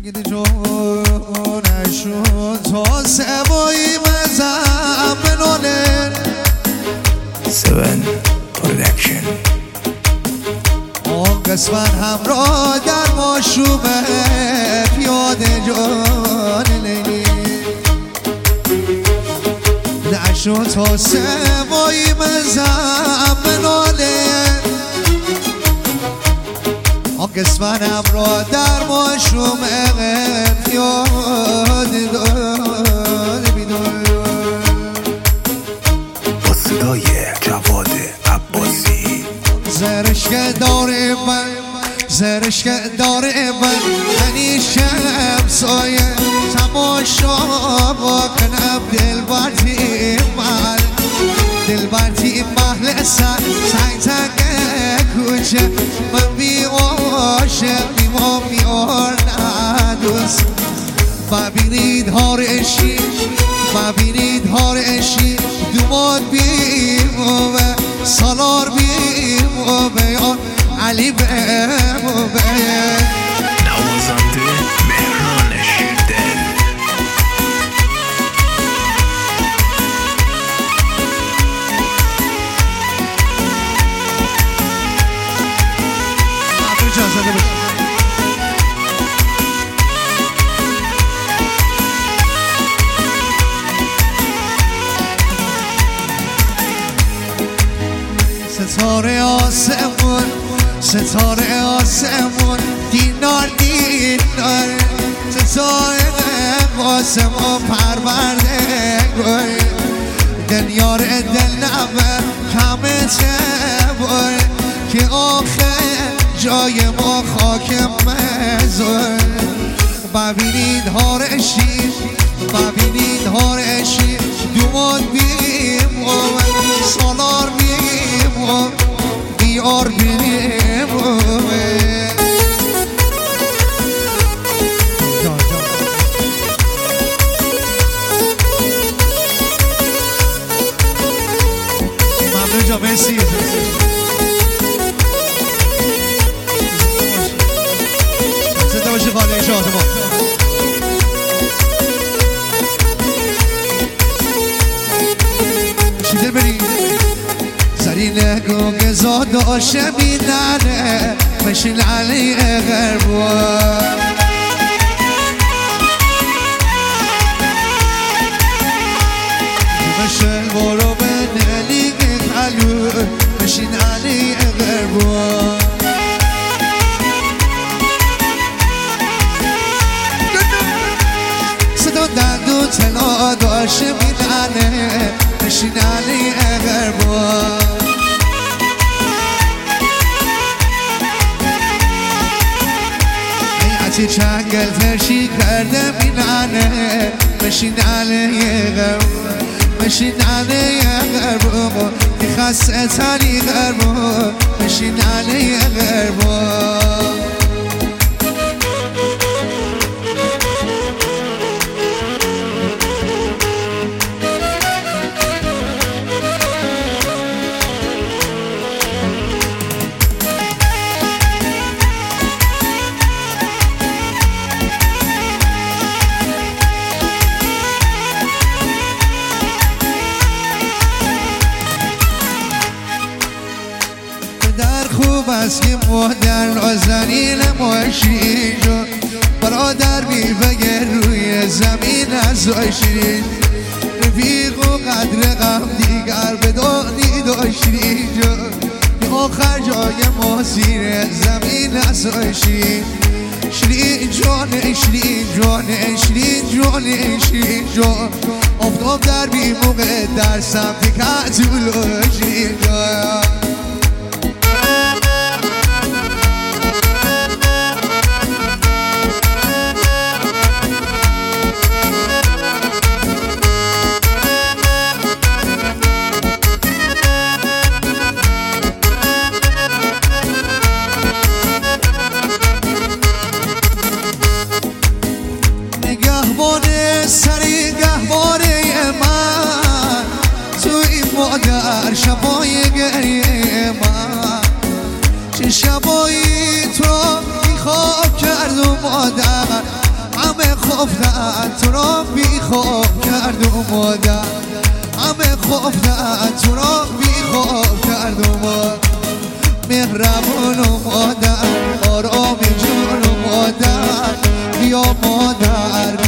گیدی جونشون تا سوایی مزم بناله 7 پرودکشن اون قسمت همراه در ماشومه پیاده جان لیلی نشون تا سوایی مزم بناله اون قسمت همراه در ماشومه پیاده داره بیداره با صدای جواد عباسی زرشک داره من زرشک داره من منی شمسایه تماشا کنم دلبرتی من دلبرتی محل سر تنگ تنگ کوچه من بی عاشق بیمام بیار ندوست ببینید هارشی ببینید هارشی دوماد بیمومه سالار بیمومه علی بیمومه نوازنده مهران شیردل اجازه بشه ستاره آسمون ستاره آسمون دینار دینار ستاره آسمون پرورده دلیار دل نبه کمه چه که آخر جای ما خاک مزور ببینید هارشی ببینید هارشی دوماد بیم سالار بیم بیار بیم ممنون جا مرسی زنده باشی خانه شادمان شیدل برید زرین گوگ زاداش بیننه مشین علی غربان مشن برو به نلی خلو مشین علی غربان صدا دندو تلا داشت میدنه مشین علی غربان ایعتی چنگل فرشی کرده میدنه مشین علی غربان مشین علی غربان میخسته تلی غربان مشین علی غربان خوب است که مادر نازنین ماشین جو برادر بگه روی زمین از آشین رفیق و قدر غم دیگر به دادی داشتی جو به آخر جای ما زیر زمین از آشین شیرین جان شیرین جان شیرین جان شیرین جان افتاب در بی موقع در سمت کتولوژی جان سری گهواره من تو این مادر شبای گریه من چه شبایی تو میخواب کرد و مادر خفتن تو را بی خواب کرد و مادر، همه خفتن تو را بی خواب کرد و مادر. مهربون و مادر، آرامی جون و مادر، بیا مادر